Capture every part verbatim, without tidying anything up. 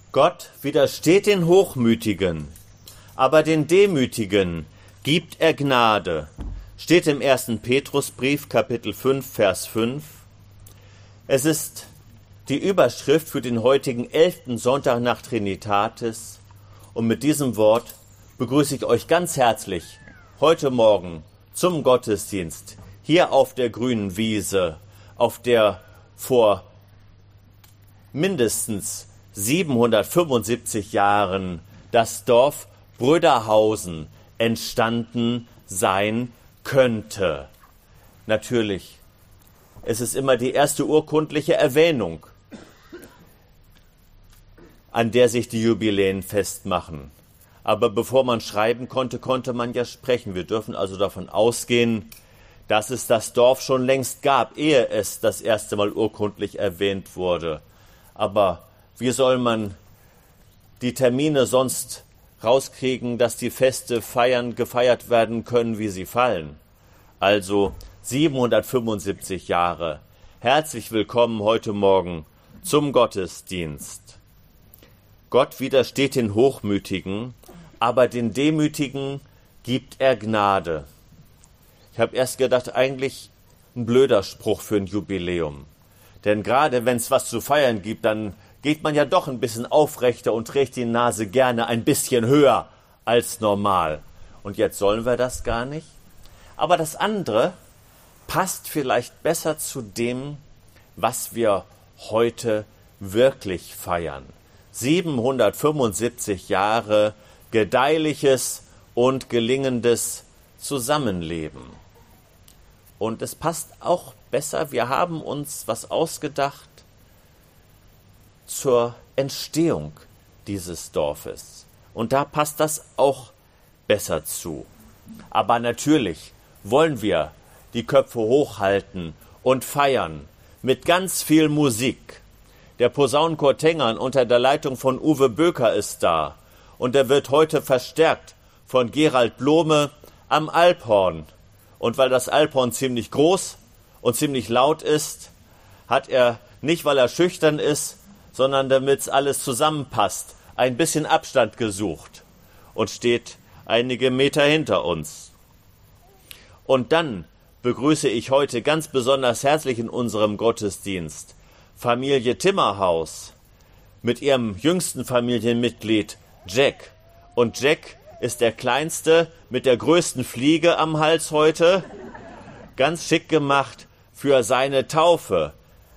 Gott widersteht den Hochmütigen, aber den Demütigen gibt er Gnade. Steht im ersten Petrusbrief, Kapitel fünf, Vers fünf. Es ist die Überschrift für den heutigen elften Sonntag nach Trinitatis. Und mit diesem Wort begrüße ich euch ganz herzlich heute Morgen zum Gottesdienst hier auf der grünen Wiese, auf der vor mindestens siebenhundertfünfundsiebzig Jahren das Dorf Bröderhausen entstanden sein könnte. Natürlich, es ist immer die erste urkundliche Erwähnung, an der sich die Jubiläen festmachen. Aber bevor man schreiben konnte, konnte man ja sprechen. Wir dürfen also davon ausgehen, dass es das Dorf schon längst gab, ehe es das erste Mal urkundlich erwähnt wurde. Aber wie soll man die Termine sonst rauskriegen, dass die Feste feiern, gefeiert werden können, wie sie fallen? Also siebenhundertfünfundsiebzig Jahre. Herzlich willkommen heute Morgen zum Gottesdienst. Gott widersteht den Hochmütigen, aber den Demütigen gibt er Gnade. Ich habe erst gedacht, eigentlich ein blöder Spruch für ein Jubiläum. Denn gerade wenn es was zu feiern gibt, dann geht man ja doch ein bisschen aufrechter und trägt die Nase gerne ein bisschen höher als normal. Und jetzt sollen wir das gar nicht. Aber das andere passt vielleicht besser zu dem, was wir heute wirklich feiern. siebenhundertfünfundsiebzig Jahre gedeihliches und gelingendes Zusammenleben. Und es passt auch besser, wir haben uns was ausgedacht zur Entstehung dieses Dorfes. Und da passt das auch besser zu. Aber natürlich wollen wir die Köpfe hochhalten und feiern mit ganz viel Musik. Der Posaunenchor Tengern unter der Leitung von Uwe Böker ist da. Und er wird heute verstärkt von Gerald Blome am Alphorn. Und weil das Alphorn ziemlich groß und ziemlich laut ist, hat er, nicht weil er schüchtern ist, sondern damit alles zusammenpasst, ein bisschen Abstand gesucht und steht einige Meter hinter uns. Und dann begrüße ich heute ganz besonders herzlich in unserem Gottesdienst Familie Timmerhaus mit ihrem jüngsten Familienmitglied Jack. Und Jack ist der Kleinste mit der größten Fliege am Hals heute, ganz schick gemacht für seine Taufe.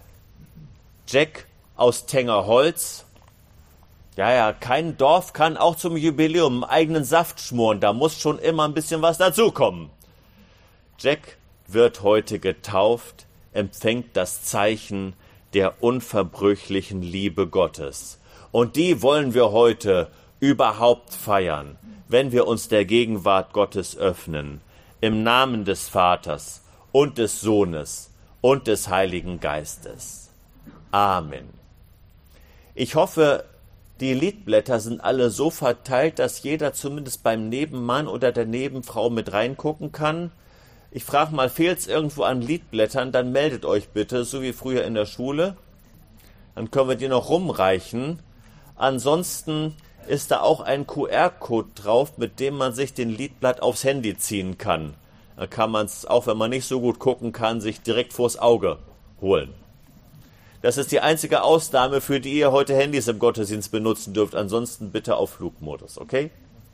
Jack aus Tengerholz. Ja, ja, kein Dorf kann auch zum Jubiläum einen eigenen Saft schmoren. Da muss schon immer ein bisschen was dazukommen. Jack wird heute getauft, empfängt das Zeichen der unverbrüchlichen Liebe Gottes. Und die wollen wir heute überhaupt feiern, wenn wir uns der Gegenwart Gottes öffnen, im Namen des Vaters und des Sohnes und des Heiligen Geistes. Amen. Ich hoffe, die Liedblätter sind alle so verteilt, dass jeder zumindest beim Nebenmann oder der Nebenfrau mit reingucken kann. Ich frage mal, fehlt es irgendwo an Liedblättern, dann meldet euch bitte, so wie früher in der Schule. Dann können wir die noch rumreichen. Ansonsten ist da auch ein Q R-Code drauf, mit dem man sich den Liedblatt aufs Handy ziehen kann. Dann kann man es, auch wenn man nicht so gut gucken kann, sich direkt vors Auge holen. Das ist die einzige Ausnahme, für die ihr heute Handys im Gottesdienst benutzen dürft. Ansonsten bitte auf Flugmodus, okay?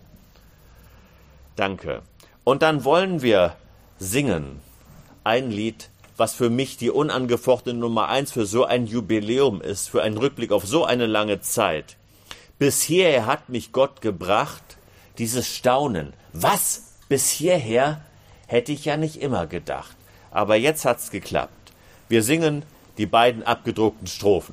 Danke. Und dann wollen wir singen ein Lied, was für mich die unangefochtene Nummer eins für so ein Jubiläum ist, für einen Rückblick auf so eine lange Zeit. Bis hierher hat mich Gott gebracht, dieses Staunen. Was? Bis hierher? Hätte ich ja nicht immer gedacht. Aber jetzt hat's geklappt. Wir singen die beiden abgedruckten Strophen.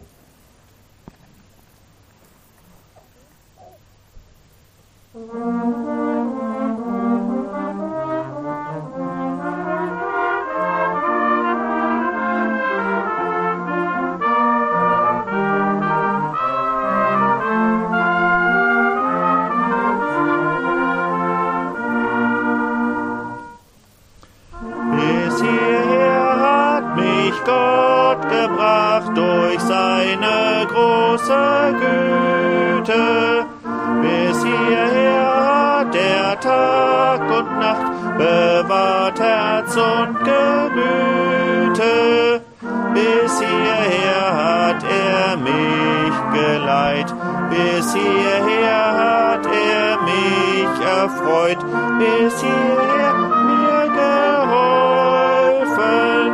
Durch seine große Güte Bis hierher hat er Tag und Nacht bewahrt Herz und Gemüte. Bis hierher hat er mich geleit, bis hierher hat er mich erfreut, bis hierher mir geholfen.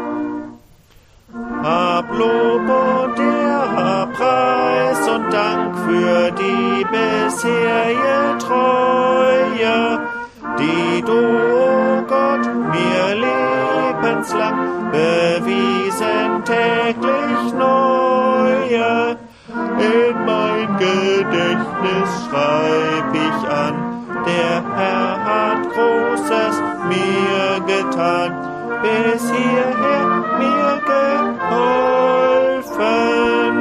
Hab Lob und Ehre, Preis und Dank für die bisherige Treue, die du, o Gott, mir lebenslang bewiesen, täglich neue. In mein Gedächtnis schreib ich an, der Herr hat Großes mir getan, bis hierher mir geholfen.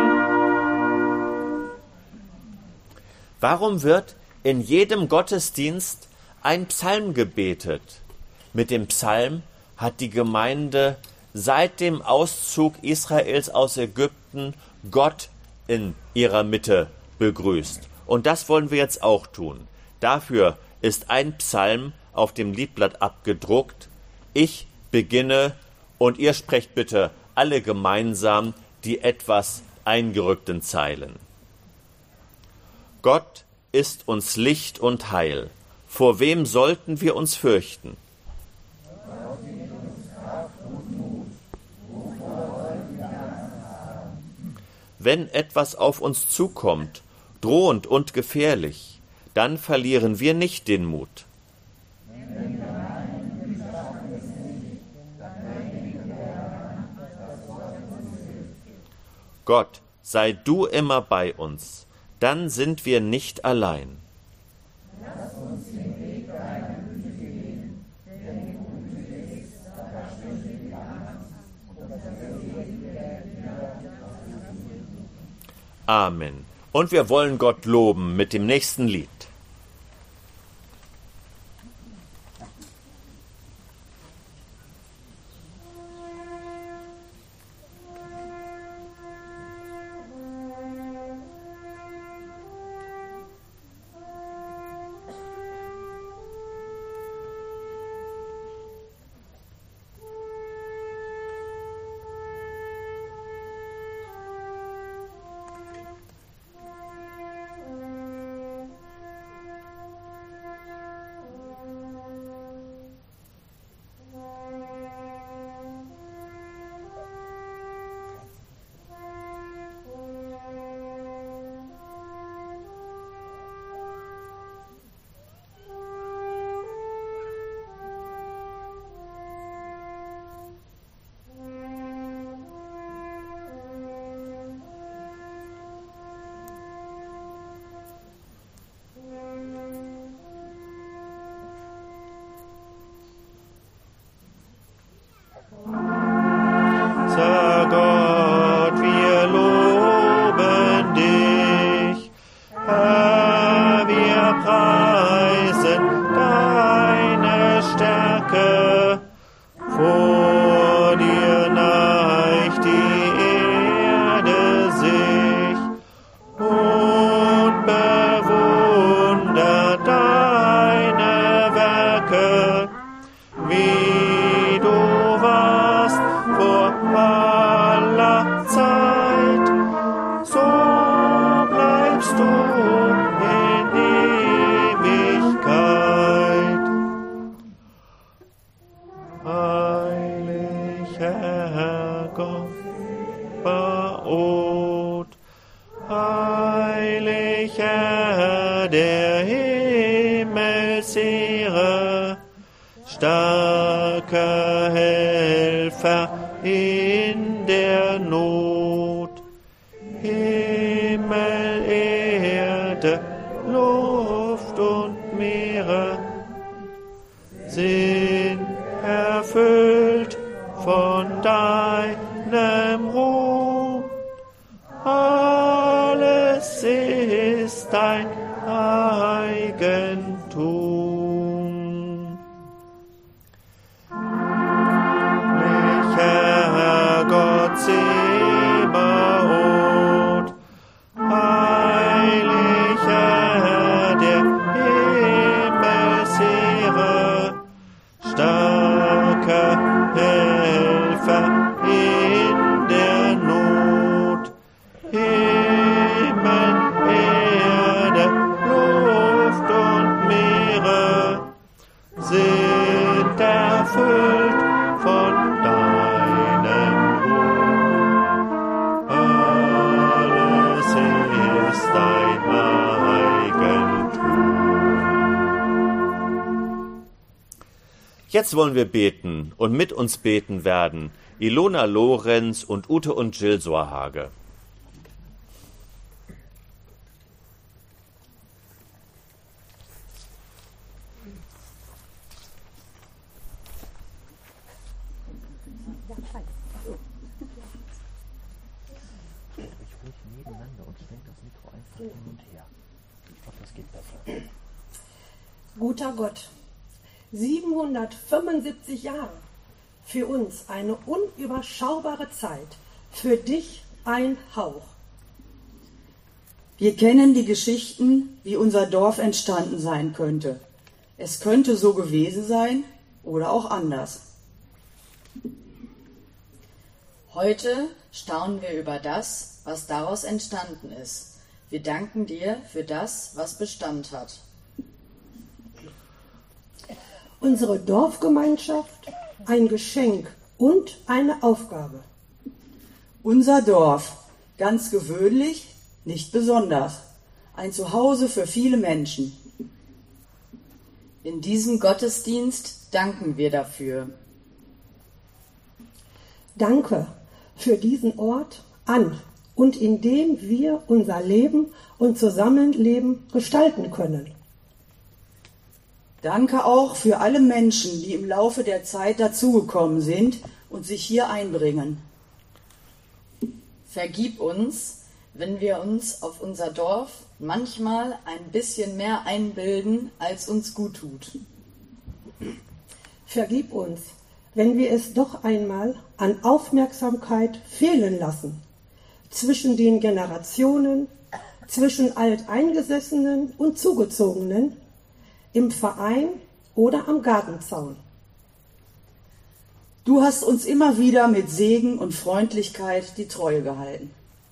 Warum wird in jedem Gottesdienst ein Psalm gebetet? Mit dem Psalm hat die Gemeinde seit dem Auszug Israels aus Ägypten Gott in ihrer Mitte begrüßt. Und das wollen wir jetzt auch tun. Dafür ist ein Psalm auf dem Liedblatt abgedruckt. Ich beginne und ihr sprecht bitte alle gemeinsam die etwas eingerückten Zeilen. Gott ist uns Licht und Heil. Vor wem sollten wir uns fürchten? Wenn etwas auf uns zukommt, drohend und gefährlich, dann verlieren wir nicht den Mut. Gott, sei du immer bei uns, dann sind wir nicht allein. Lass uns den Weg deiner Güte gehen, denn die Güte ist, da verschwindet die Angst und das Leben der Gnade. Amen. Und wir wollen Gott loben mit dem nächsten Lied. Starker Helfer in der Not, Himmel, Erde, Luft und Meere sind erfüllt von deinem Ruhm. Alles ist dein Eigentum. Herr Gott Zebaoth, heilig erfüllt von deinem Ruhm. Alles ist dein Eigentum. Jetzt wollen wir beten und mit uns beten werden Ilona Lorenz und Ute und Jill Sorhage. Guter Gott, siebenhundertfünfundsiebzig Jahre, für uns eine unüberschaubare Zeit, für dich ein Hauch. Wir kennen die Geschichten, wie unser Dorf entstanden sein könnte. Es könnte so gewesen sein oder auch anders. Heute staunen wir über das, was daraus entstanden ist. Wir danken dir für das, was Bestand hat. Unsere Dorfgemeinschaft, ein Geschenk und eine Aufgabe. Unser Dorf, ganz gewöhnlich, nicht besonders. Ein Zuhause für viele Menschen. In diesem Gottesdienst danken wir dafür. Danke für diesen Ort an und in dem wir unser Leben und Zusammenleben gestalten können. Danke auch für alle Menschen, die im Laufe der Zeit dazugekommen sind und sich hier einbringen. Vergib uns, wenn wir uns auf unser Dorf manchmal ein bisschen mehr einbilden, als uns gut tut. Vergib uns, wenn wir es doch einmal an Aufmerksamkeit fehlen lassen, zwischen den Generationen, zwischen Alteingesessenen und Zugezogenen, im Verein oder am Gartenzaun. Du hast uns immer wieder mit Segen und Freundlichkeit die Treue gehalten.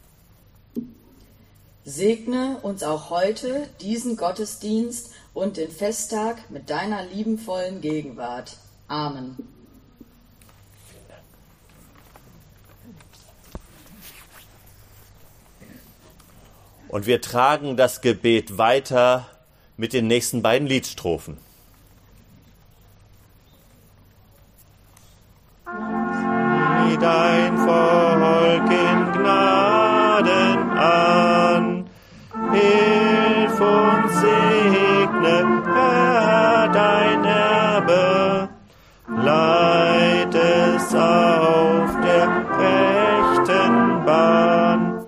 Segne uns auch heute diesen Gottesdienst und den Festtag mit deiner liebenvollen Gegenwart. Amen. Und wir tragen das Gebet weiter mit den nächsten beiden Liedstrophen. Sieh dein Volk in Gnaden an, hilf und segne, Herr, dein Erbe, leit es auf der rechten Bahn,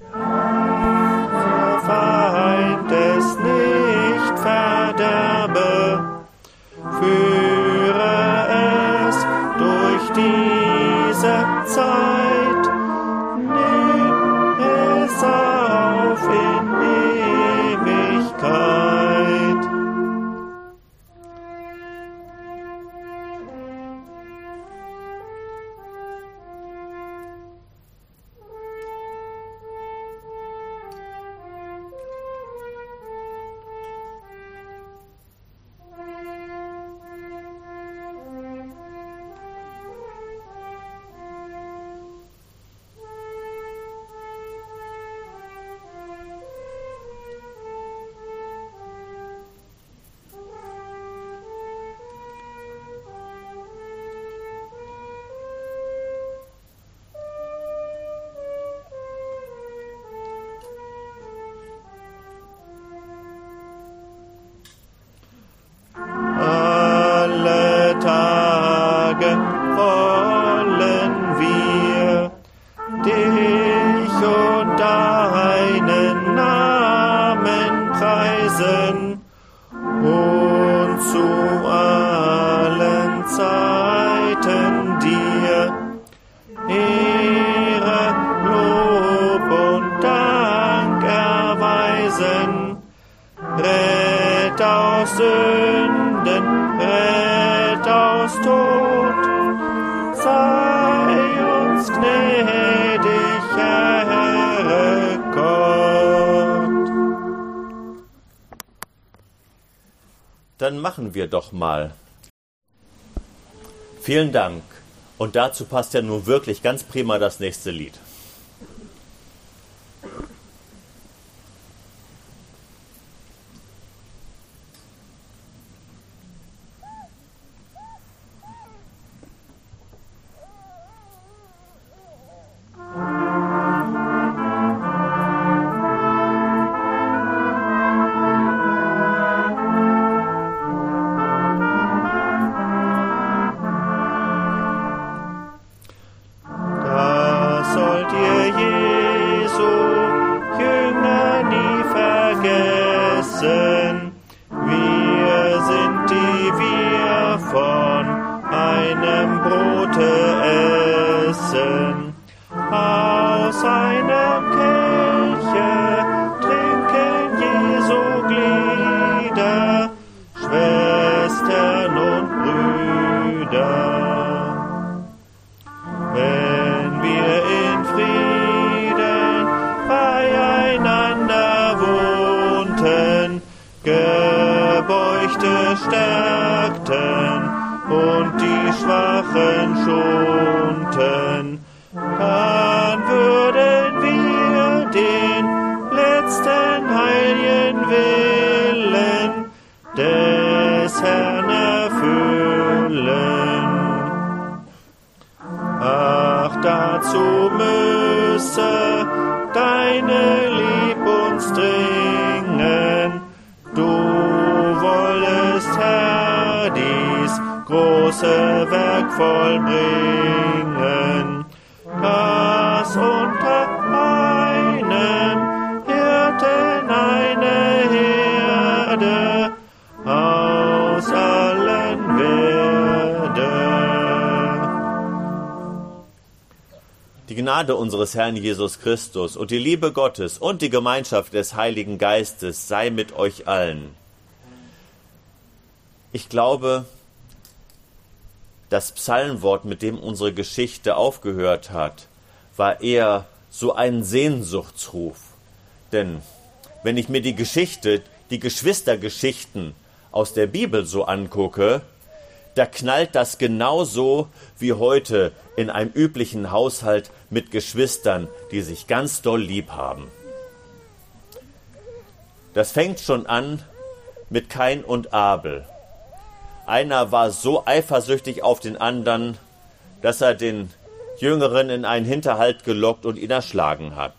verfeind es nicht, verderbe, führe es durch diese Zeit, nimm es auf in Ewigkeit. Alle Tage wollen wir dich und deinen Namen preisen und zu allen Zeiten dir Ehre, Lob und Dank erweisen. Rett aus Sünden, rett aus Tod, sei uns gnädig, Herr Gott. Dann machen wir doch mal Vielen Dank. Und dazu passt ja nun wirklich ganz prima das nächste Lied. Die Gnade unseres Herrn Jesus Christus und die Liebe Gottes und die Gemeinschaft des Heiligen Geistes sei mit euch allen. Ich glaube, das Psalmwort, mit dem unsere Geschichte aufgehört hat, war eher so ein Sehnsuchtsruf. Denn wenn ich mir die Geschichte, die Geschwistergeschichten aus der Bibel so angucke, da knallt das genauso wie heute in einem üblichen Haushalt mit Geschwistern, die sich ganz doll lieb haben. Das fängt schon an mit Kain und Abel. Einer war so eifersüchtig auf den anderen, dass er den Jüngeren in einen Hinterhalt gelockt und ihn erschlagen hat.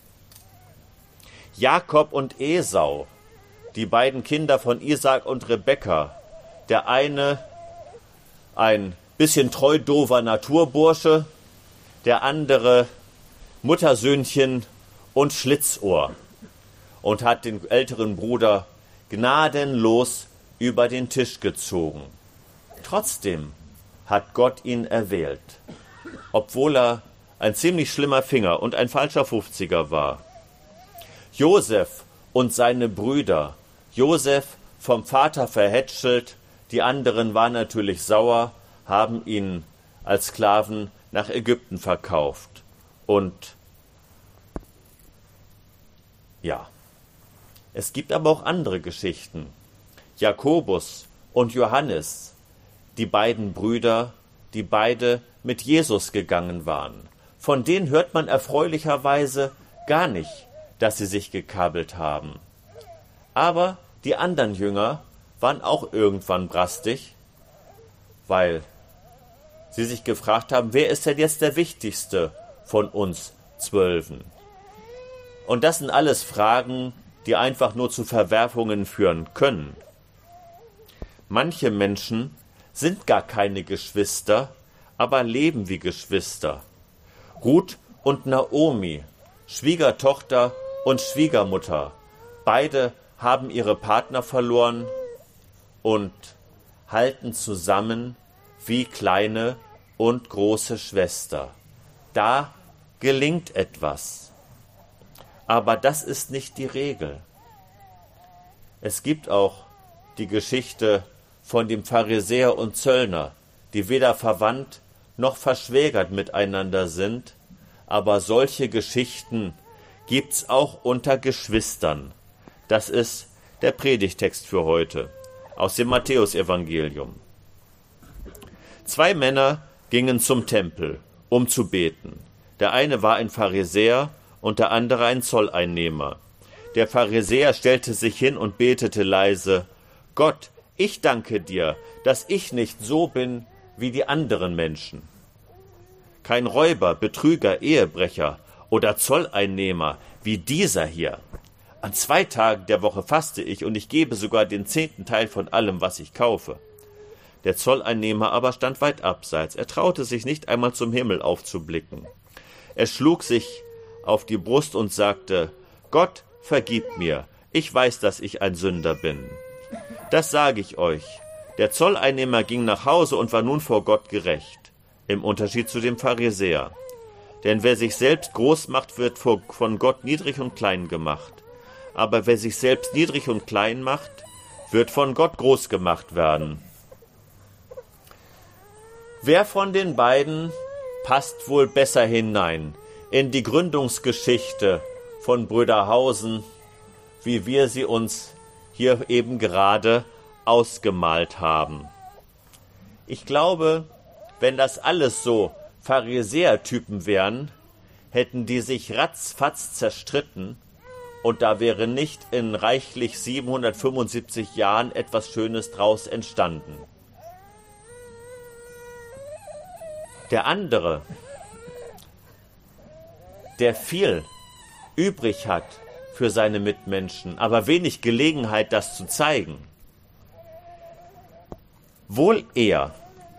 Jakob und Esau, die beiden Kinder von Isaak und Rebekka, der eine ein bisschen treu doofer Naturbursche, der andere Muttersöhnchen und Schlitzohr, und hat den älteren Bruder gnadenlos über den Tisch gezogen. Trotzdem hat Gott ihn erwählt, obwohl er ein ziemlich schlimmer Finger und ein falscher Fünfziger war. Josef und seine Brüder, Josef vom Vater verhätschelt, die anderen waren natürlich sauer, haben ihn als Sklaven nach Ägypten verkauft. Und ja, es gibt aber auch andere Geschichten. Jakobus und Johannes, die beiden Brüder, die beide mit Jesus gegangen waren. Von denen hört man erfreulicherweise gar nicht, dass sie sich gekabelt haben. Aber die anderen Jünger waren auch irgendwann brastig, weil sie sich gefragt haben, wer ist denn jetzt der Wichtigste von uns Zwölfen? Und das sind alles Fragen, die einfach nur zu Verwerfungen führen können. Manche Menschen sind gar keine Geschwister, aber leben wie Geschwister. Ruth und Naomi, Schwiegertochter und Schwiegermutter, beide haben ihre Partner verloren und halten zusammen wie kleine und große Schwester. Da gelingt etwas. Aber das ist nicht die Regel. Es gibt auch die Geschichte von dem Pharisäer und Zöllner, die weder verwandt noch verschwägert miteinander sind, aber solche Geschichten gibt's auch unter Geschwistern. Das ist der Predigtext für heute aus dem Matthäusevangelium. Zwei Männer gingen zum Tempel, um zu beten. Der eine war ein Pharisäer und der andere ein Zolleinnehmer. Der Pharisäer stellte sich hin und betete leise: Gott, ich danke dir, dass ich nicht so bin wie die anderen Menschen. Kein Räuber, Betrüger, Ehebrecher oder Zolleinnehmer wie dieser hier. An zwei Tagen der Woche faste ich und ich gebe sogar den zehnten Teil von allem, was ich kaufe. Der Zolleinnehmer aber stand weit abseits. Er traute sich nicht einmal zum Himmel aufzublicken. Er schlug sich auf die Brust und sagte: Gott, vergib mir, ich weiß, dass ich ein Sünder bin. Das sage ich euch. Der Zolleinnehmer ging nach Hause und war nun vor Gott gerecht, im Unterschied zu dem Pharisäer. Denn wer sich selbst groß macht, wird von Gott niedrig und klein gemacht. Aber wer sich selbst niedrig und klein macht, wird von Gott groß gemacht werden. Wer von den beiden passt wohl besser hinein in die Gründungsgeschichte von Bröderhausen, wie wir sie uns hier eben gerade ausgemalt haben? Ich glaube, wenn das alles so Pharisäertypen wären, hätten die sich ratzfatz zerstritten und da wäre nicht in reichlich siebenhundertfünfundsiebzig Jahren etwas Schönes draus entstanden. Der andere, der viel übrig hat für seine Mitmenschen, aber wenig Gelegenheit, das zu zeigen, wohl eher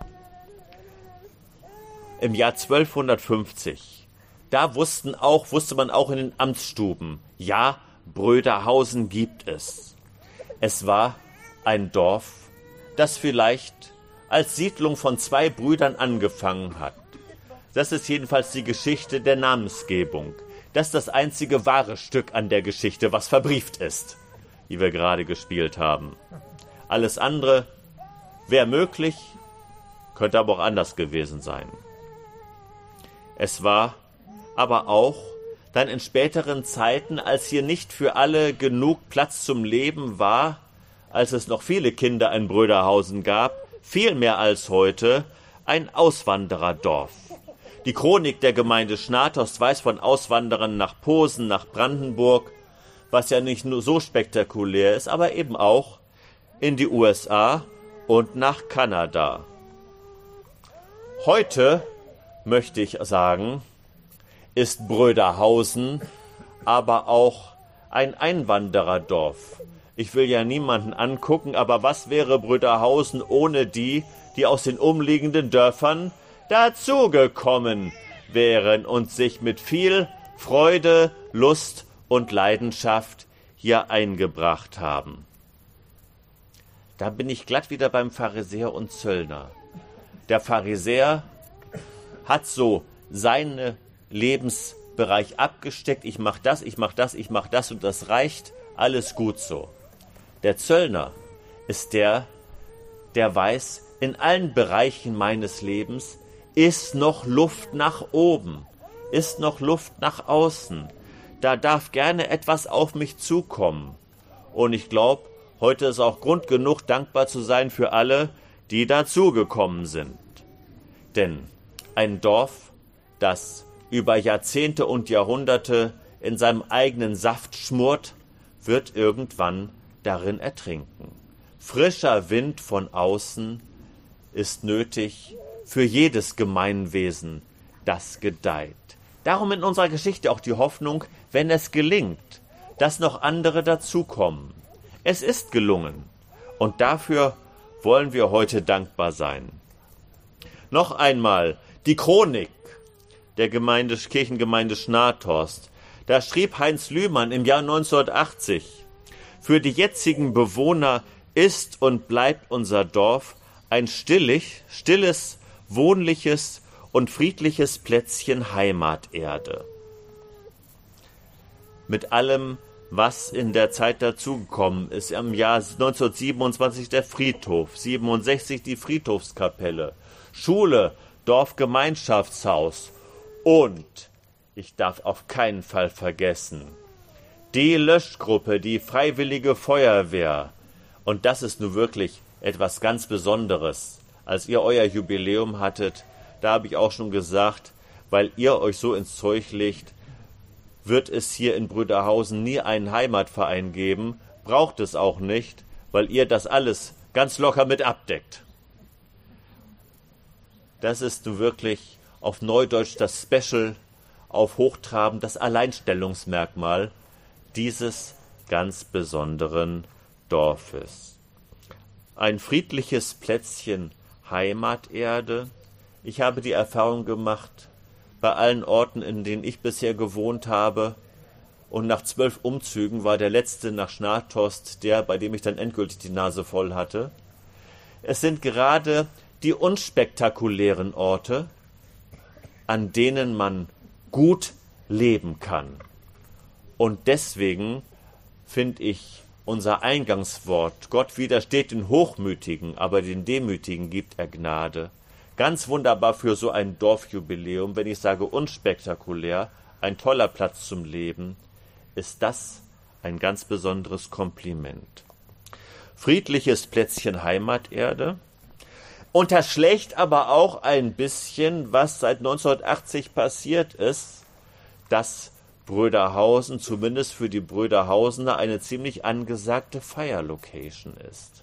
im Jahr zwölfhundertfünfzig, da wussten auch, wusste man auch in den Amtsstuben, ja, Bröderhausen gibt es. Es war ein Dorf, das vielleicht als Siedlung von zwei Brüdern angefangen hat. Das ist jedenfalls die Geschichte der Namensgebung. Das ist das einzige wahre Stück an der Geschichte, was verbrieft ist, die wir gerade gespielt haben. Alles andere wäre möglich, könnte aber auch anders gewesen sein. Es war aber auch dann in späteren Zeiten, als hier nicht für alle genug Platz zum Leben war, als es noch viele Kinder in Bröderhausen gab, viel mehr als heute, ein Auswandererdorf. Die Chronik der Gemeinde Schnathorst weiß von Auswanderern nach Posen, nach Brandenburg, was ja nicht nur so spektakulär ist, aber eben auch in die U S A und nach Kanada. Heute, möchte ich sagen, ist Bröderhausen aber auch ein Einwandererdorf. Ich will ja niemanden angucken, aber was wäre Bröderhausen ohne die, die aus den umliegenden Dörfern dazugekommen wären und sich mit viel Freude, Lust und Leidenschaft hier eingebracht haben. Da bin ich glatt wieder beim Pharisäer und Zöllner. Der Pharisäer hat so seinen Lebensbereich abgesteckt. Ich mache das, ich mache das, ich mache das und das reicht. Alles gut so. Der Zöllner ist der, der weiß, in allen Bereichen meines Lebens ist noch Luft nach oben, ist noch Luft nach außen. Da darf gerne etwas auf mich zukommen. Und ich glaube, heute ist auch Grund genug, dankbar zu sein für alle, die dazugekommen sind. Denn ein Dorf, das über Jahrzehnte und Jahrhunderte in seinem eigenen Saft schmort, wird irgendwann darin ertrinken. Frischer Wind von außen ist nötig für jedes Gemeinwesen, das gedeiht. Darum in unserer Geschichte auch die Hoffnung, wenn es gelingt, dass noch andere dazukommen. Es ist gelungen und dafür wollen wir heute dankbar sein. Noch einmal die Chronik der Gemeinde, Kirchengemeinde Schnathorst. Da schrieb Heinz Lühmann im Jahr neunzehnhundertachtzig: Für die jetzigen Bewohner ist und bleibt unser Dorf ein stillig, stilles, wohnliches und friedliches Plätzchen Heimaterde. Mit allem, was in der Zeit dazugekommen ist, im Jahr neunzehnhundertsiebenundzwanzig der Friedhof, siebenundsechzig die Friedhofskapelle, Schule, Dorfgemeinschaftshaus und, ich darf auf keinen Fall vergessen, die Löschgruppe, die Freiwillige Feuerwehr. Und das ist nun wirklich etwas ganz Besonderes als ihr euer Jubiläum hattet, da habe ich auch schon gesagt, weil ihr euch so ins Zeug legt, wird es hier in Brüderhausen nie einen Heimatverein geben, braucht es auch nicht, weil ihr das alles ganz locker mit abdeckt. Das ist nun wirklich auf Neudeutsch das Special, auf Hochtrabend das Alleinstellungsmerkmal dieses ganz besonderen Dorfes. Ein friedliches Plätzchen Heimaterde. Ich habe die Erfahrung gemacht, bei allen Orten, in denen ich bisher gewohnt habe, und nach zwölf Umzügen war der letzte nach Schnartost der, bei dem ich dann endgültig die Nase voll hatte. Es sind gerade die unspektakulären Orte, an denen man gut leben kann. Und deswegen finde ich unser Eingangswort, Gott widersteht den Hochmütigen, aber den Demütigen gibt er Gnade, ganz wunderbar für so ein Dorfjubiläum. Wenn ich sage unspektakulär, ein toller Platz zum Leben, ist das ein ganz besonderes Kompliment. Friedliches Plätzchen Heimaterde unterschlägt aber auch ein bisschen, was seit neunzehnhundertachtzig passiert ist, dass Bröderhausen, zumindest für die Bröderhausener, eine ziemlich angesagte Feierlocation ist.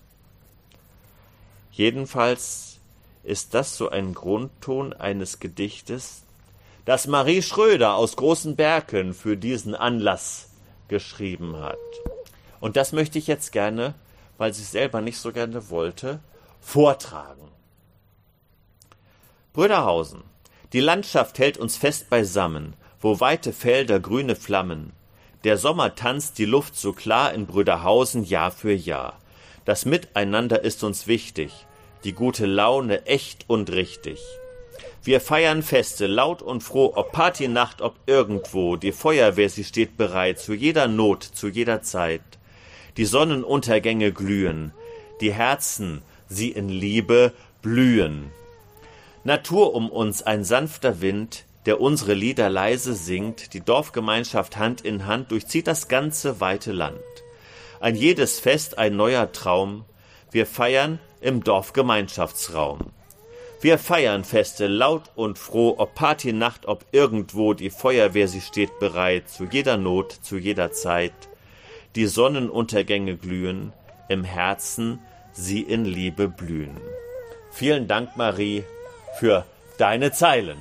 Jedenfalls ist das so ein Grundton eines Gedichtes, das Marie Schröder aus Großen Berken für diesen Anlass geschrieben hat. Und das möchte ich jetzt gerne, weil sie es selber nicht so gerne wollte, vortragen. Bröderhausen, die Landschaft hält uns fest beisammen, wo weite Felder grüne Flammen. Der Sommer tanzt die Luft so klar in Bröderhausen Jahr für Jahr. Das Miteinander ist uns wichtig, die gute Laune echt und richtig. Wir feiern Feste, laut und froh, ob Partynacht, ob irgendwo. Die Feuerwehr, sie steht bereit, zu jeder Not, zu jeder Zeit. Die Sonnenuntergänge glühen, die Herzen, sie in Liebe blühen. Natur um uns, ein sanfter Wind, der unsere Lieder leise singt, die Dorfgemeinschaft Hand in Hand durchzieht das ganze weite Land. Ein jedes Fest, ein neuer Traum, wir feiern im Dorfgemeinschaftsraum. Wir feiern Feste laut und froh, ob Partynacht, ob irgendwo, die Feuerwehr, sie steht bereit, zu jeder Not, zu jeder Zeit. Die Sonnenuntergänge glühen, im Herzen sie in Liebe blühen. Vielen Dank, Marie, für deine Zeilen.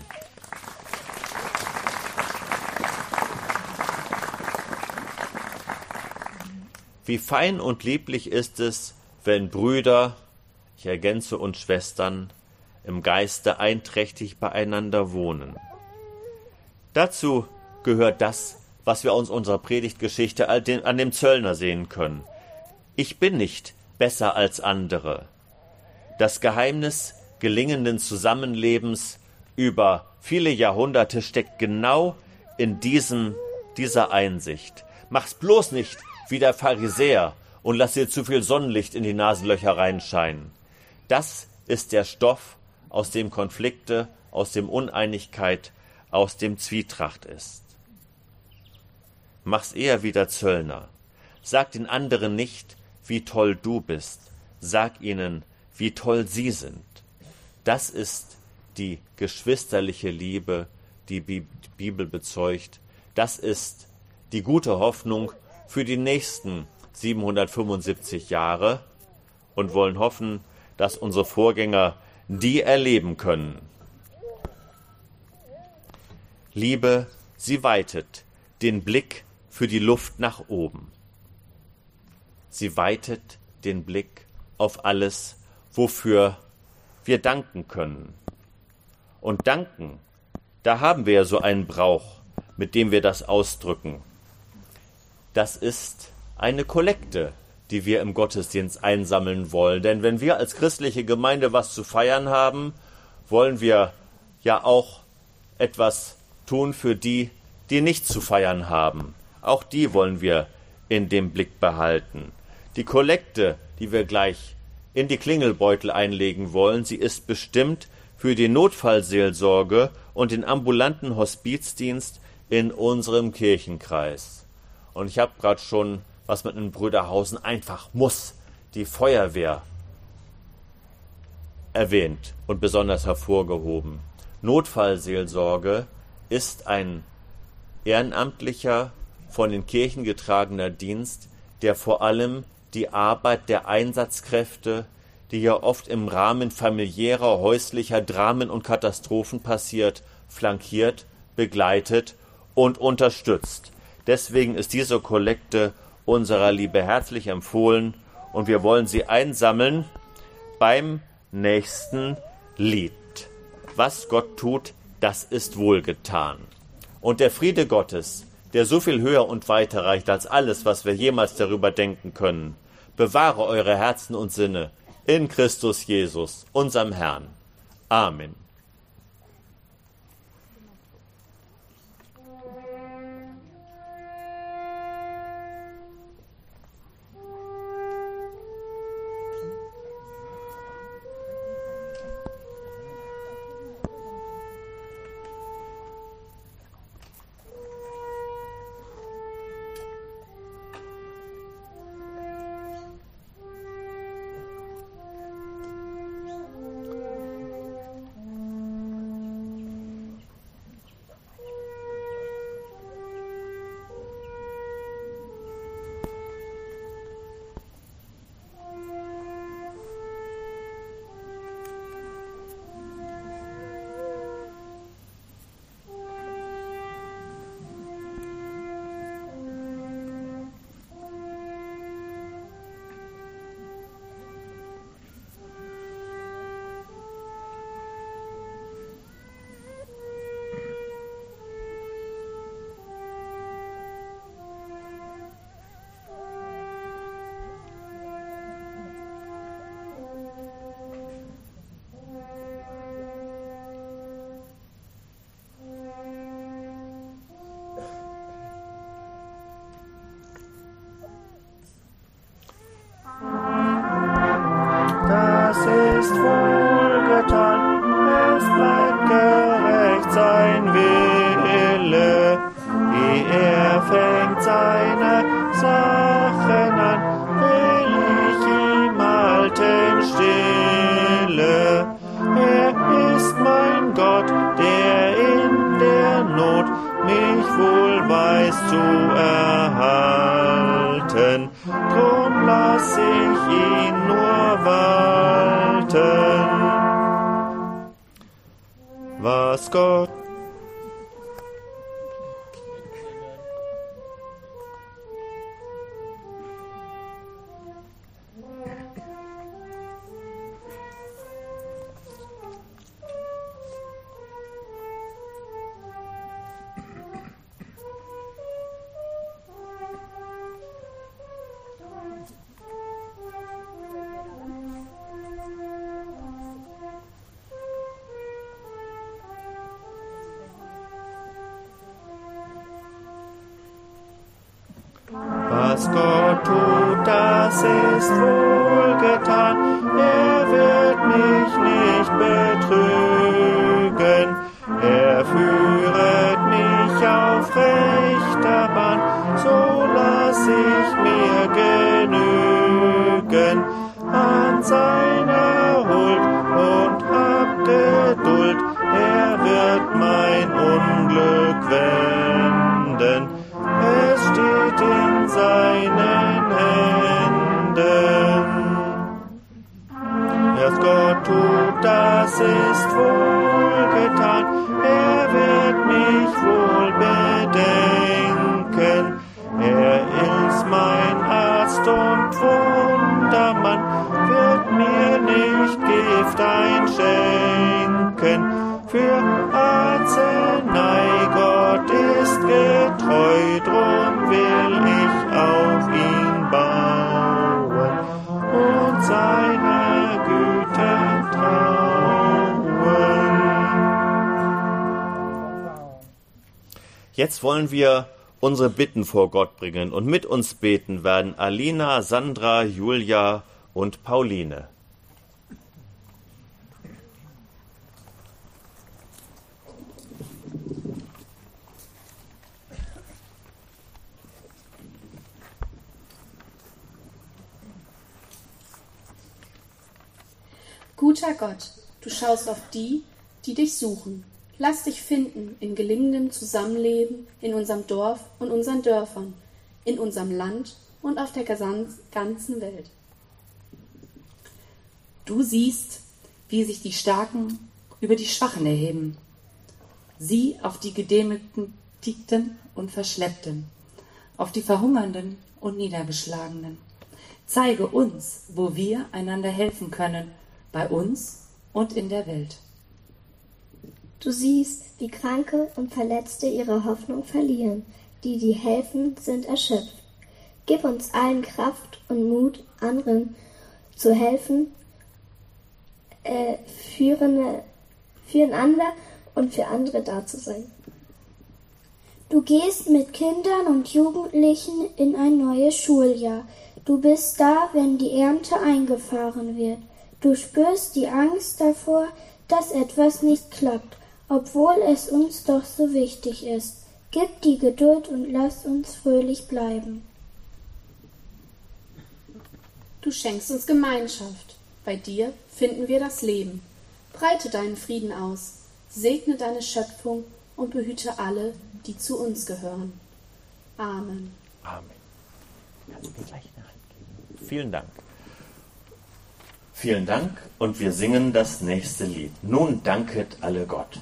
Wie fein und lieblich ist es, wenn Brüder, ich ergänze und Schwestern, im Geiste einträchtig beieinander wohnen. Dazu gehört das, was wir aus unserer Predigtgeschichte an dem Zöllner sehen können. Ich bin nicht besser als andere. Das Geheimnis gelingenden Zusammenlebens über viele Jahrhunderte steckt genau in diesem, dieser Einsicht. Mach's bloß nicht wie der Pharisäer und lass dir zu viel Sonnenlicht in die Nasenlöcher reinscheinen. Das ist der Stoff, aus dem Konflikte, aus dem Uneinigkeit, aus dem Zwietracht ist. Mach's eher wie der Zöllner. Sag den anderen nicht, wie toll du bist. Sag ihnen, wie toll sie sind. Das ist die geschwisterliche Liebe, die die Bibel bezeugt. Das ist die gute Hoffnung für die nächsten siebenhundertfünfundsiebzig Jahre und wollen hoffen, dass unsere Vorgänger die erleben können. Liebe, sie weitet den Blick für die Luft nach oben. Sie weitet den Blick auf alles, wofür wir danken können. Und danken, da haben wir ja so einen Brauch, mit dem wir das ausdrücken. Das ist eine Kollekte, die wir im Gottesdienst einsammeln wollen. Denn wenn wir als christliche Gemeinde was zu feiern haben, wollen wir ja auch etwas tun für die, die nichts zu feiern haben. Auch die wollen wir in dem Blick behalten. Die Kollekte, die wir gleich in die Klingelbeutel einlegen wollen, sie ist bestimmt für die Notfallseelsorge und den ambulanten Hospizdienst in unserem Kirchenkreis. Und ich habe gerade schon, was man in Bröderhausen einfach muss, die Feuerwehr erwähnt und besonders hervorgehoben. Notfallseelsorge ist ein ehrenamtlicher, von den Kirchen getragener Dienst, der vor allem die Arbeit der Einsatzkräfte, die ja oft im Rahmen familiärer, häuslicher Dramen und Katastrophen passiert, flankiert, begleitet und unterstützt. Deswegen ist diese Kollekte unserer Liebe herzlich empfohlen und wir wollen sie einsammeln beim nächsten Lied. Was Gott tut, das ist wohlgetan. Und der Friede Gottes, der so viel höher und weiter reicht als alles, was wir jemals darüber denken können, bewahre eure Herzen und Sinne in Christus Jesus, unserem Herrn. Amen. Das ist wohlgetan, es bleibt gerecht sein Wille, wie er fängt seine Sachen an, will ich ihm halten stille. Er ist mein Gott, der in der Not mich wohl weiß zu erhalten, drum lass ich ihn nur walten. Was Gott Was Gott tut, das ist wohlgetan, er wird mich nicht betrügen. Er führet mich auf rechter Bahn, so lass ich mir genügen. An seiner Huld und hab Geduld, er wird mein Unglück wenden. Es steht in seinen Händen. Was Gott tut, das ist wohlgetan, er wird mich wohl bedenken. Er ist mein Arzt und Wundermann, wird mir nicht Gift einschenken. Für Arznei Gott ist getreu, drum will ich auf ihn bauen und seiner Güte trauen. Jetzt wollen wir unsere Bitten vor Gott bringen und mit uns beten werden Alina, Sandra, Julia und Pauline. Guter Gott, du schaust auf die, die dich suchen. Lass dich finden in gelingendem Zusammenleben in unserem Dorf und unseren Dörfern, in unserem Land und auf der ganzen Welt. Du siehst, wie sich die Starken über die Schwachen erheben. Sieh auf die Gedemütigten und Verschleppten, auf die Verhungernden und Niedergeschlagenen. Zeige uns, wo wir einander helfen können, bei uns und in der Welt. Du siehst, wie Kranke und Verletzte ihre Hoffnung verlieren, die, die helfen, sind erschöpft. Gib uns allen Kraft und Mut, anderen zu helfen, äh, führende, füreinander und für andere da zu sein. Du gehst mit Kindern und Jugendlichen in ein neues Schuljahr. Du bist da, wenn die Ernte eingefahren wird. Du spürst die Angst davor, dass etwas nicht klappt, obwohl es uns doch so wichtig ist. Gib die Geduld und lass uns fröhlich bleiben. Du schenkst uns Gemeinschaft. Bei dir finden wir das Leben. Breite deinen Frieden aus, segne deine Schöpfung und behüte alle, die zu uns gehören. Amen. Amen. Kannst du mir gleich eine Hand geben? Vielen Dank. Vielen Dank und wir singen das nächste Lied. Nun danket alle Gott.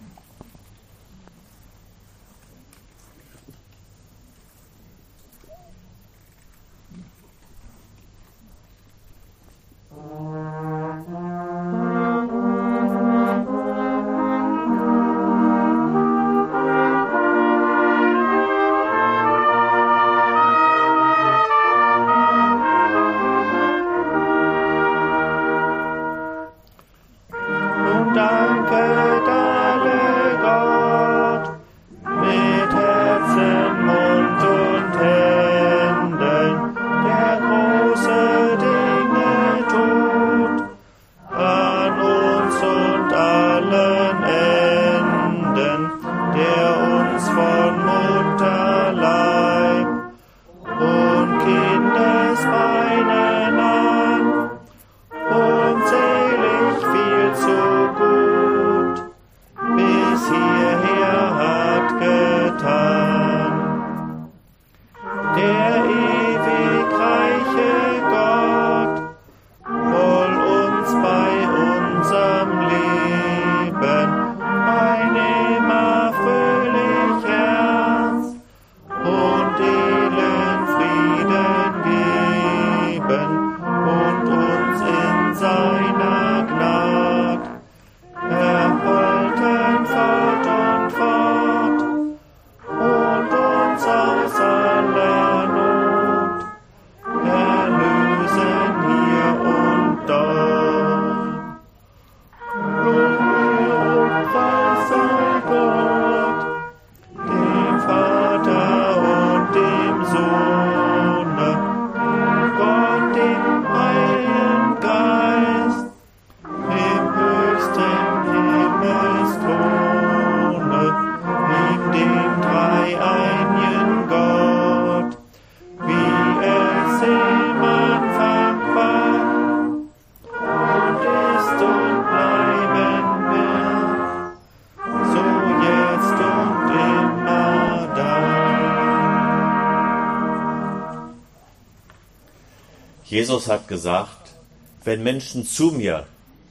Jesus hat gesagt, wenn Menschen zu mir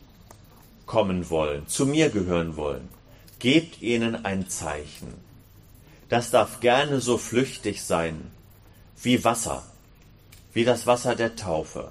kommen wollen, zu mir gehören wollen, gebt ihnen ein Zeichen. Das darf gerne so flüchtig sein wie Wasser, wie das Wasser der Taufe.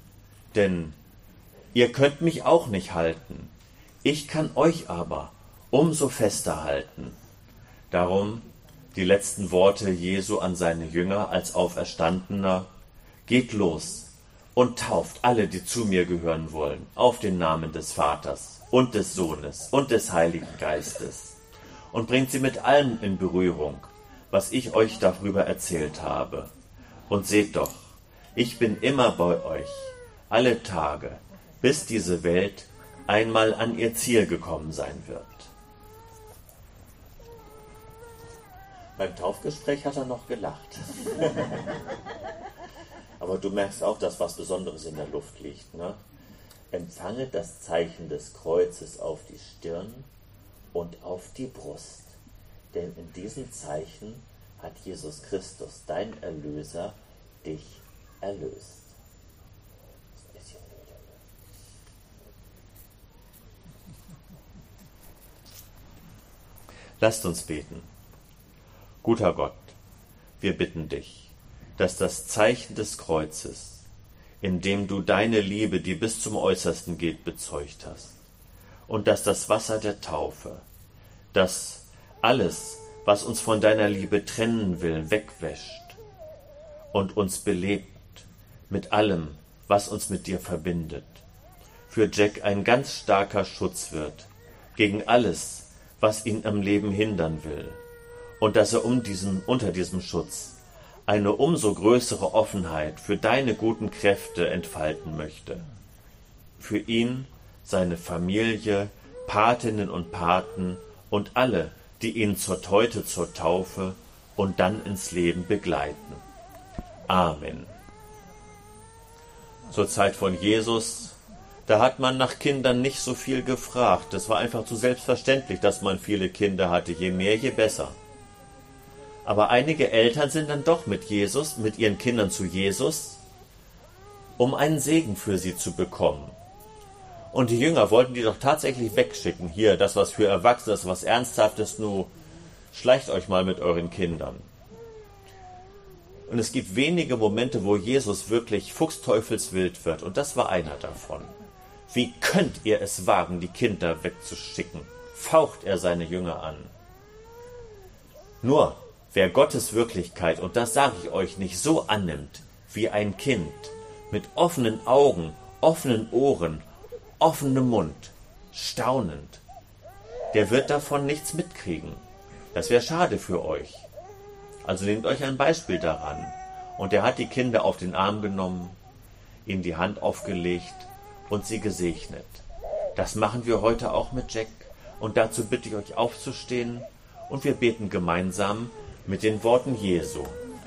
Denn ihr könnt mich auch nicht halten, ich kann euch aber umso fester halten. Darum die letzten Worte Jesu an seine Jünger als Auferstandener: Geht los und tauft alle, die zu mir gehören wollen, auf den Namen des Vaters und des Sohnes und des Heiligen Geistes und bringt sie mit allem in Berührung, was ich euch darüber erzählt habe. Und seht doch, ich bin immer bei euch, alle Tage, bis diese Welt einmal an ihr Ziel gekommen sein wird. Beim Taufgespräch hat er noch gelacht. Aber du merkst auch, dass was Besonderes in der Luft liegt, ne? empfange das Zeichen des Kreuzes auf die Stirn und auf die Brust. Denn in diesem Zeichen hat Jesus Christus, dein Erlöser, dich erlöst. Lasst uns beten. Guter Gott, wir bitten dich, dass das Zeichen des Kreuzes, in dem du deine Liebe, die bis zum Äußersten geht, bezeugt hast, und dass das Wasser der Taufe, das alles, was uns von deiner Liebe trennen will, wegwäscht und uns belebt mit allem, was uns mit dir verbindet, für Jack ein ganz starker Schutz wird gegen alles, was ihn am Leben hindern will, und dass er um diesen, unter diesem Schutz eine umso größere Offenheit für deine guten Kräfte entfalten möchte. Für ihn, seine Familie, Patinnen und Paten und alle, die ihn zur heute zur Taufe und dann ins Leben begleiten. Amen. Zur Zeit von Jesus, da hat man nach Kindern nicht so viel gefragt. Es war einfach zu selbstverständlich, dass man viele Kinder hatte. Je mehr, je besser. Aber einige Eltern sind dann doch mit Jesus, mit ihren Kindern zu Jesus, um einen Segen für sie zu bekommen. Und die Jünger wollten die doch tatsächlich wegschicken. Hier, das was für Erwachsene ist, was Ernsthaftes, nur schleicht euch mal mit euren Kindern. Und es gibt wenige Momente, wo Jesus wirklich fuchsteufelswild wird. Und das war einer davon. Wie könnt ihr es wagen, die Kinder wegzuschicken? Faucht er seine Jünger an. Nur, wer Gottes Wirklichkeit, und das sage ich euch nicht, so annimmt wie ein Kind, mit offenen Augen, offenen Ohren, offenem Mund, staunend, der wird davon nichts mitkriegen. Das wäre schade für euch. Also nehmt euch ein Beispiel daran. Und er hat die Kinder auf den Arm genommen, ihnen die Hand aufgelegt und sie gesegnet. Das machen wir heute auch mit Jack. Und dazu bitte ich euch aufzustehen und wir beten gemeinsam mit den Worten Jesu.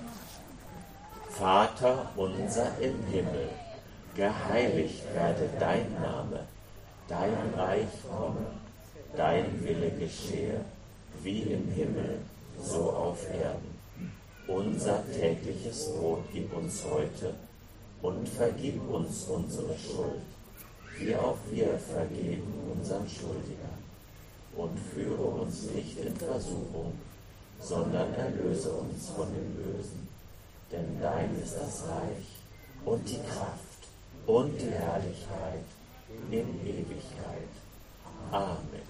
Vater unser im Himmel, geheiligt werde dein Name, dein Reich komme, dein Wille geschehe, wie im Himmel, so auf Erden. Unser tägliches Brot gib uns heute und vergib uns unsere Schuld, wie auch wir vergeben unseren Schuldigern. Und führe uns nicht in Versuchung, sondern erlöse uns von dem Bösen. Denn dein ist das Reich und die Kraft und die Herrlichkeit in Ewigkeit. Amen.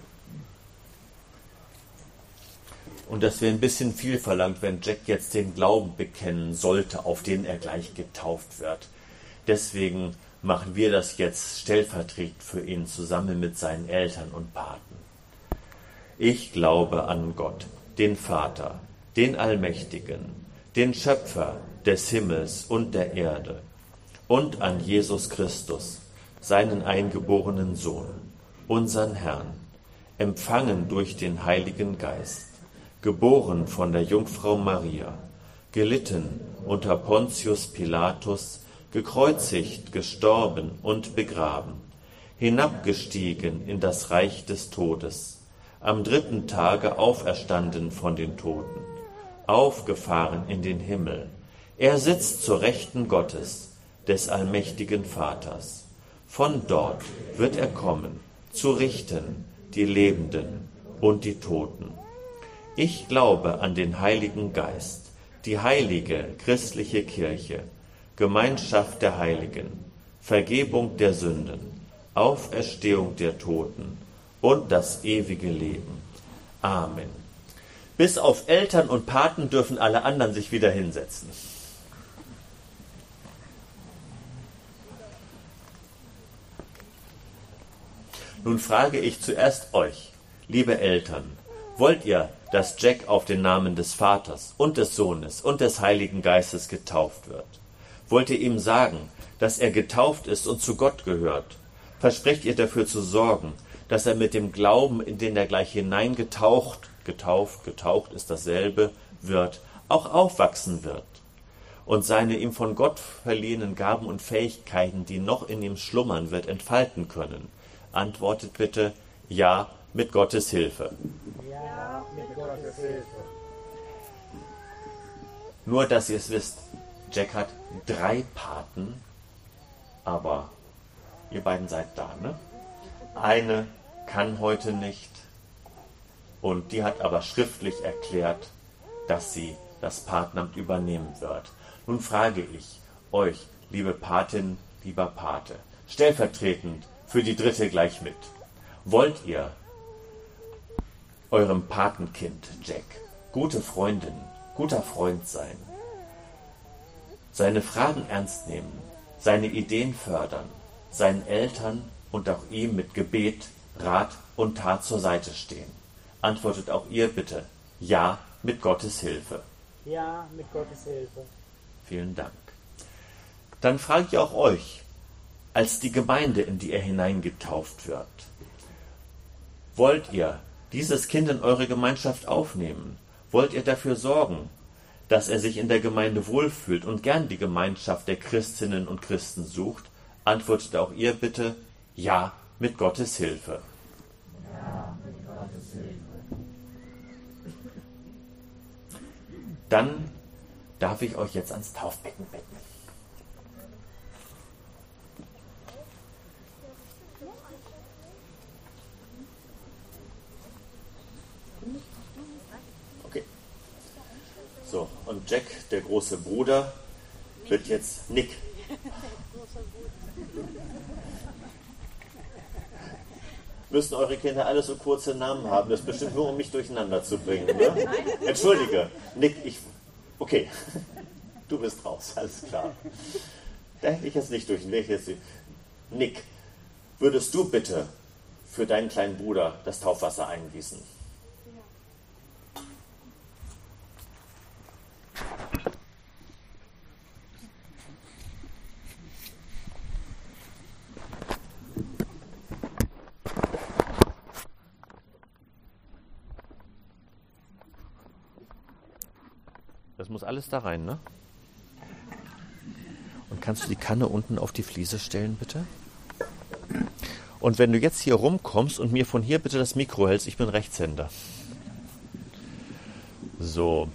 Und das wäre ein bisschen viel verlangt, wenn Jack jetzt den Glauben bekennen sollte, auf den er gleich getauft wird. Deswegen machen wir das jetzt stellvertretend für ihn zusammen mit seinen Eltern und Paten. Ich glaube an Gott, den Vater, den Allmächtigen, den Schöpfer des Himmels und der Erde, und an Jesus Christus, seinen eingeborenen Sohn, unseren Herrn, empfangen durch den Heiligen Geist, geboren von der Jungfrau Maria, gelitten unter Pontius Pilatus, gekreuzigt, gestorben und begraben, hinabgestiegen in das Reich des Todes, am dritten Tage auferstanden von den Toten, aufgefahren in den Himmel. Er sitzt zur Rechten Gottes, des allmächtigen Vaters. Von dort wird er kommen, zu richten die Lebenden und die Toten. Ich glaube an den Heiligen Geist, die heilige christliche Kirche, Gemeinschaft der Heiligen, Vergebung der Sünden, Auferstehung der Toten und das ewige Leben. Amen. Bis auf Eltern und Paten dürfen alle anderen sich wieder hinsetzen. Nun frage ich zuerst euch, liebe Eltern, wollt ihr, dass Jack auf den Namen des Vaters und des Sohnes und des Heiligen Geistes getauft wird? Wollt ihr ihm sagen, dass er getauft ist und zu Gott gehört? Versprecht ihr dafür zu sorgen, dass er mit dem Glauben, in den er gleich hineingetaucht, getauft, getaucht ist dasselbe, wird, auch aufwachsen wird? und seine ihm von Gott verliehenen Gaben und Fähigkeiten, die noch in ihm schlummern wird, entfalten können? Antwortet bitte ja, mit Gottes Hilfe. Ja, mit Gottes Hilfe. Nur, dass ihr es wisst, Jack hat drei Paten, aber ihr beiden seid da, ne? Eine kann heute nicht und die hat aber schriftlich erklärt, dass sie das Patenamt übernehmen wird. Nun frage ich euch, liebe Patin, lieber Pate, stellvertretend für die Dritte gleich mit. Wollt ihr eurem Patenkind Jack gute Freundin, guter Freund sein, seine Fragen ernst nehmen, seine Ideen fördern, seinen Eltern und auch ihm mit Gebet, Rat und Tat zur Seite stehen? Antwortet auch ihr bitte ja, mit Gottes Hilfe. Ja, mit Gottes Hilfe. Vielen Dank. Dann frage ich auch euch, als die Gemeinde, in die er hineingetauft wird, wollt ihr dieses Kind in eure Gemeinschaft aufnehmen? Wollt ihr dafür sorgen, dass er sich in der Gemeinde wohlfühlt und gern die Gemeinschaft der Christinnen und Christen sucht? Antwortet auch ihr bitte ja, mit Gottes Hilfe. Ja, mit Gottes Hilfe. Dann darf ich euch jetzt ans Taufbecken bitten. Okay. So, und Jack, der große Bruder, wird jetzt Nick. Müssen eure Kinder alle so kurze Namen haben? Das ist bestimmt nur, um mich durcheinander zu bringen. Ne? Entschuldige, Nick, ich... Okay, du bist raus, alles klar. Da hätte ich jetzt nicht durch. Nick, würdest du bitte für deinen kleinen Bruder das Taufwasser eingießen? Das muss alles da rein, ne? Und kannst du die Kanne unten auf die Fliese stellen, bitte? Und wenn du jetzt hier rumkommst und mir von hier bitte das Mikro hältst, ich bin Rechtshänder. So.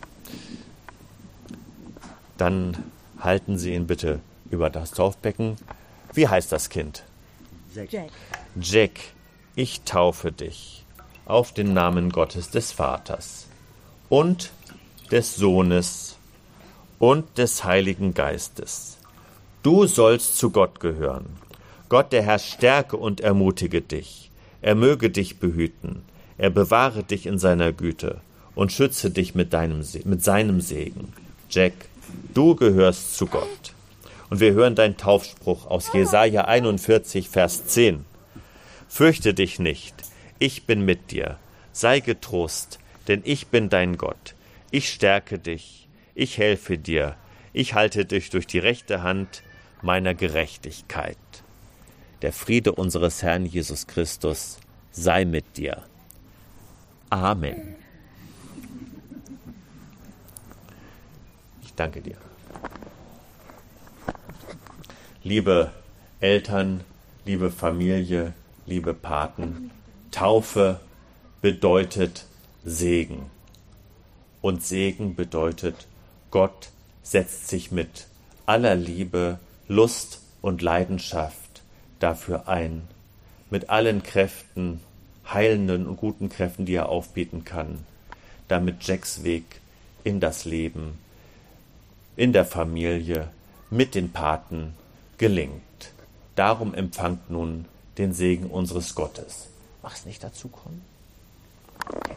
Dann halten Sie ihn bitte über das Taufbecken. Wie heißt das Kind? Jack. Jack, ich taufe dich auf den Namen Gottes des Vaters und des Sohnes und des Heiligen Geistes. Du sollst zu Gott gehören. Gott, der Herr, stärke und ermutige dich. Er möge dich behüten. Er bewahre dich in seiner Güte und schütze dich mit, deinem, mit seinem Segen. Jack, du gehörst zu Gott. Und wir hören deinen Taufspruch aus Jesaja einundvierzig, Vers zehn. Fürchte dich nicht, ich bin mit dir. Sei getrost, denn ich bin dein Gott. Ich stärke dich, ich helfe dir, ich halte dich durch die rechte Hand meiner Gerechtigkeit. Der Friede unseres Herrn Jesus Christus sei mit dir. Amen. Ich danke dir. Liebe Eltern, liebe Familie, liebe Paten, Taufe bedeutet Segen. Und Segen bedeutet, Gott setzt sich mit aller Liebe, Lust und Leidenschaft dafür ein, mit allen Kräften, heilenden und guten Kräften, die er aufbieten kann, damit Jacks Weg in das Leben, in der Familie, mit den Paten gelingt. Darum empfangt nun den Segen unseres Gottes. Mach's nicht dazu kommen? Okay.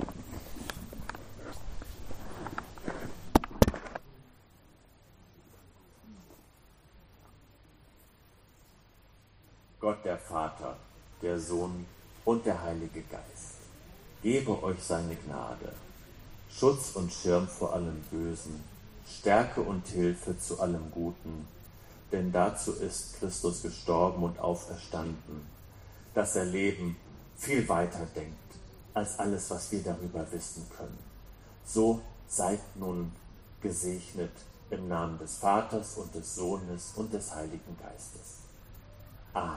Gott der Vater, der Sohn und der Heilige Geist, gebe euch seine Gnade, Schutz und Schirm vor allem Bösen, Stärke und Hilfe zu allem Guten, denn dazu ist Christus gestorben und auferstanden, dass er Leben viel weiter denkt, als alles, was wir darüber wissen können. So seid nun gesegnet Im Namen des Vaters und des Sohnes und des Heiligen Geistes. Amen.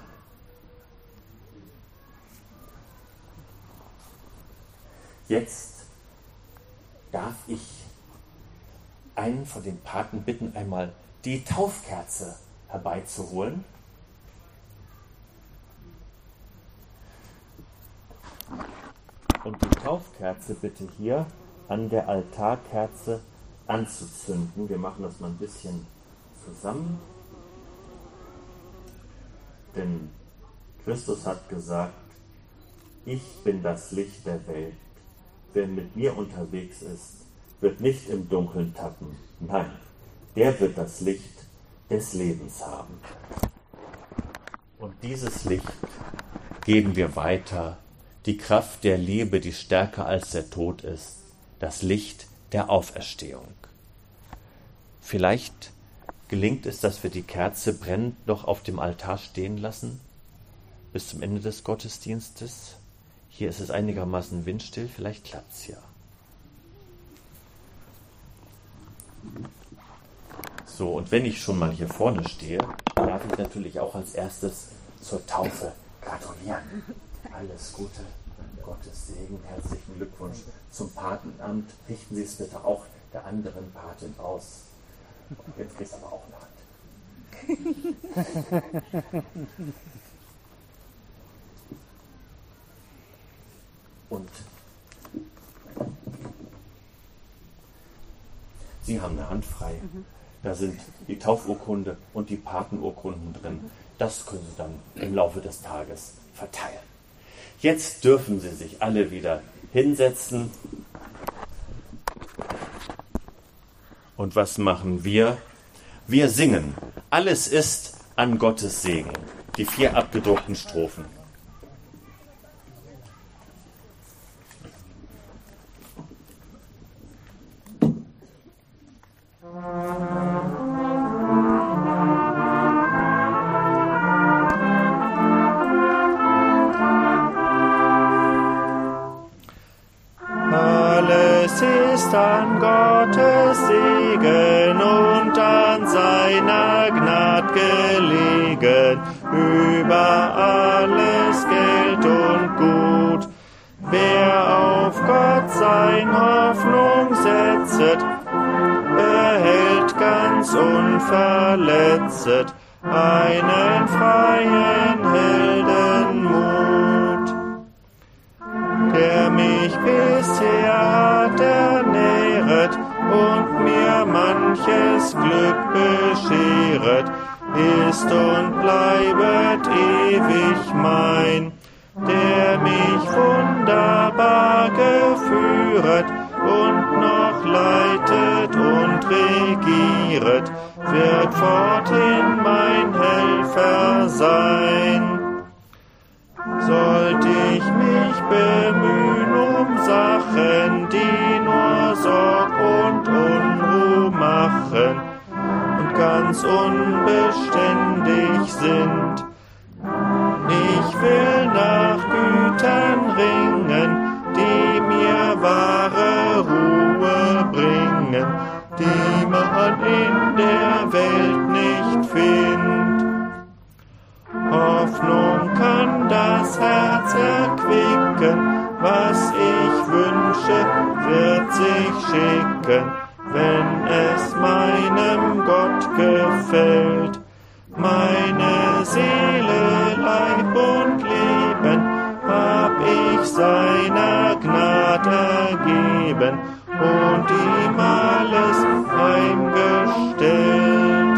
Jetzt darf ich einen von den Paten bitten, einmal die Taufkerze herbeizuholen. Und die Taufkerze bitte hier an der Altarkerze anzuzünden. Wir machen das mal ein bisschen zusammen. Denn Christus hat gesagt, ich bin das Licht der Welt. Wer mit mir unterwegs ist, wird nicht im Dunkeln tappen. Nein, der wird das Licht des Lebens haben. Und dieses Licht geben wir weiter. Die Kraft der Liebe, die stärker als der Tod ist. Das Licht der Auferstehung. Vielleicht gelingt es, dass wir die Kerze brennend noch auf dem Altar stehen lassen, bis zum Ende des Gottesdienstes. Hier ist es einigermaßen windstill, vielleicht klappt es ja. So, und wenn ich schon mal hier vorne stehe, darf ich natürlich auch als erstes zur Taufe gratulieren. Alles Gute, Gottes Segen, herzlichen Glückwunsch zum Patenamt. Richten Sie es bitte auch der anderen Patin aus. Jetzt kriegst du aber auch eine Hand. Und Sie haben eine Hand frei. Mhm. Da sind die Taufurkunde und die Patenurkunden drin. Das können Sie dann im Laufe des Tages verteilen. Jetzt dürfen Sie sich alle wieder hinsetzen. Und was machen wir? Wir singen. Alles ist an Gottes Segen. Die vier abgedruckten Strophen. An Gottes Segen und an seiner Gnad gelegen, über alles Geld und Gut. Wer auf Gott sein Hoffnung setzet, erhält ganz unverletzet einen freien Heldenmut. Der mich bisher hat ernähret und mir manches Glück bescheret, ist und bleibet ewig mein. Der mich wunderbar geführet und noch leitet und regieret, wird forthin mein Helfer sein. Sollt ich mich bemühen um Sachen, die nur Sorg und Unruh machen und ganz unbeständig sind, ich will nach Gütern ringen, die mir wahre Ruhe bringen, die man in der Welt nicht findet. Hoffnung kann das Herz erquicken, was ich wünsche, wird sich schicken, wenn es meinem Gott gefällt. Meine Seele, Leib und Leben hab ich seiner Gnad ergeben und ihm alles heimgestellt.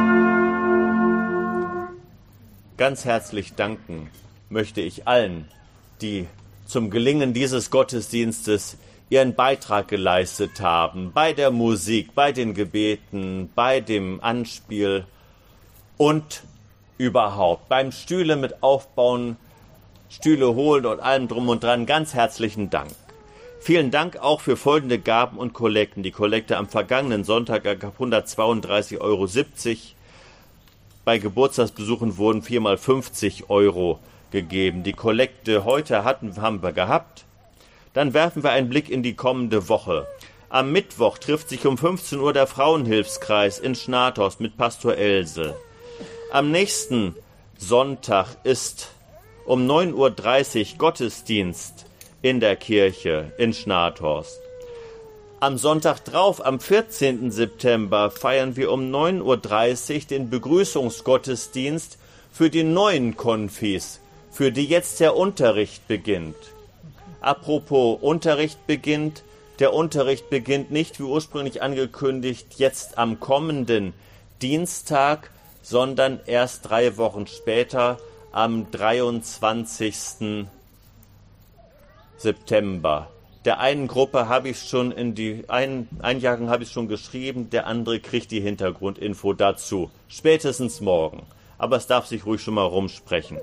Ganz herzlich danken möchte ich allen, die zum Gelingen dieses Gottesdienstes ihren Beitrag geleistet haben, bei der Musik, bei den Gebeten, bei dem Anspiel und überhaupt beim Stühle mit aufbauen, Stühle holen und allem drum und dran. Ganz herzlichen Dank. Vielen Dank auch für folgende Gaben und Kollekten. Die Kollekte am vergangenen Sonntag ergab hundertzweiunddreißig Euro siebzig. Bei Geburtstagsbesuchen wurden viermal fünfzig Euro gegeben. Die Kollekte heute hatten, haben wir gehabt. Dann werfen wir einen Blick in die kommende Woche. Am Mittwoch trifft sich um fünfzehn Uhr der Frauenhilfskreis in Schnathorst mit Pastor Else. Am nächsten Sonntag ist um neun Uhr dreißig Gottesdienst in der Kirche in Schnathorst. Am Sonntag drauf, am vierzehnten September, feiern wir um neun Uhr dreißig den Begrüßungsgottesdienst für die neuen Konfis, für die jetzt der Unterricht beginnt. Apropos Unterricht beginnt, der Unterricht beginnt nicht wie ursprünglich angekündigt jetzt am kommenden Dienstag, sondern erst drei Wochen später am dreiundzwanzigsten September. Der einen Gruppe habe ich schon in die ein, Einjagen habe ich schon geschrieben, der andere kriegt die Hintergrundinfo dazu. Spätestens morgen. Aber es darf sich ruhig schon mal rumsprechen.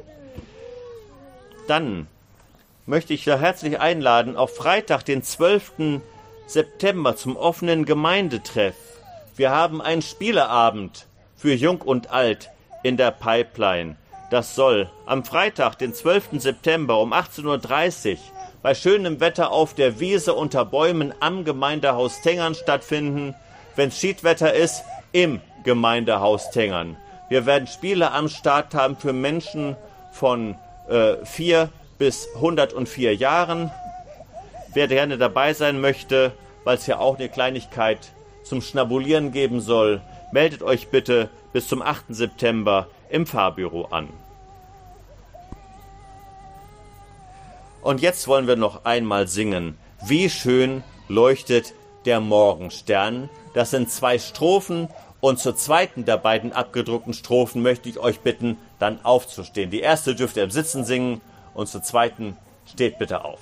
Dann möchte ich da herzlich einladen auf Freitag, den zwölften September zum offenen Gemeindetreff. Wir haben einen Spieleabend für Jung und Alt in der Pipeline. Das soll am Freitag, den zwölften September um achtzehn Uhr dreißig bei schönem Wetter auf der Wiese unter Bäumen am Gemeindehaus Tengern stattfinden. Wenn es Schiedwetter ist, im Gemeindehaus Tengern. Wir werden Spiele am Start haben für Menschen von äh, vier bis hundertvier Jahren. Wer gerne dabei sein möchte, weil es ja auch eine Kleinigkeit zum Schnabulieren geben soll, meldet euch bitte bis zum achten September im Pfarrbüro an. Und jetzt wollen wir noch einmal singen. Wie schön leuchtet der Morgenstern. Das sind zwei Strophen und zur zweiten der beiden abgedruckten Strophen möchte ich euch bitten, dann aufzustehen. Die erste dürft ihr im Sitzen singen und zur zweiten steht bitte auf.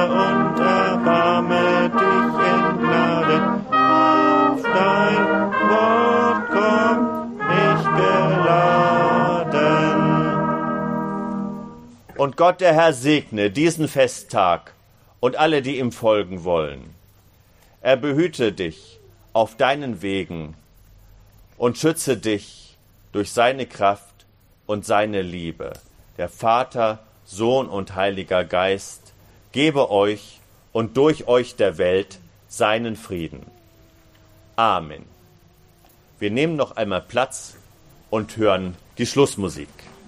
Auf dein Und Gott, der Herr, segne diesen Festtag und alle, die ihm folgen wollen. Er behüte dich auf deinen Wegen und schütze dich durch seine Kraft und seine Liebe. Der Vater, Sohn und Heiliger Geist gebe euch und durch euch der Welt seinen Frieden. Amen. Wir nehmen noch einmal Platz und hören die Schlussmusik.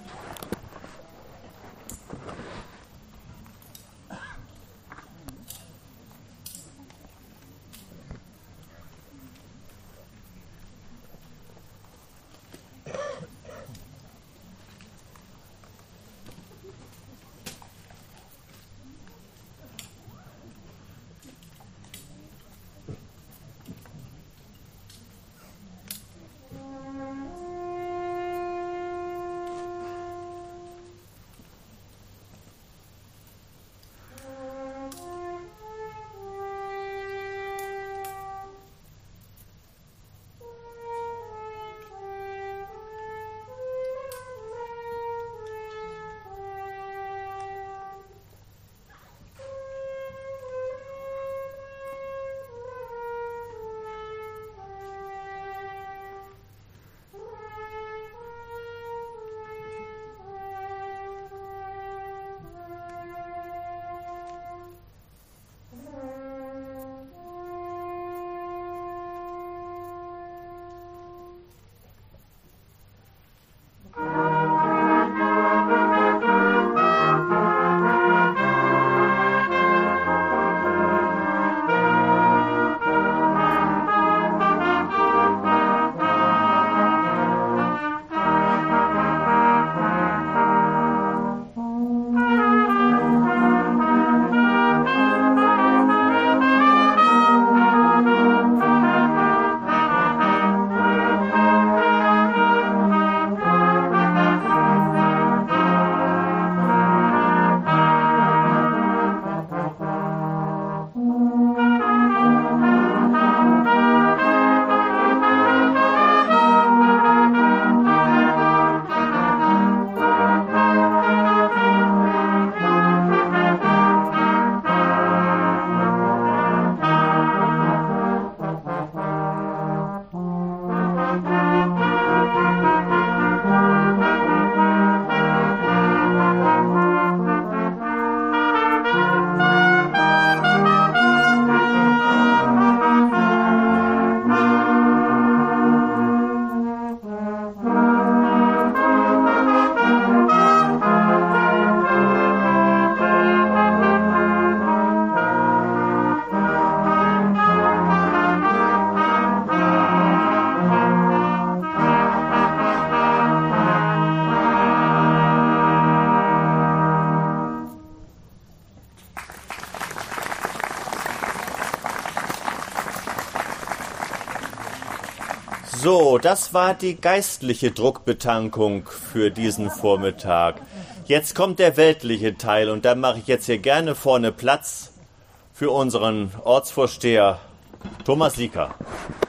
So, das war die geistliche Druckbetankung für diesen Vormittag. Jetzt kommt der weltliche Teil und da mache ich jetzt hier gerne vorne Platz für unseren Ortsvorsteher Thomas Sieker.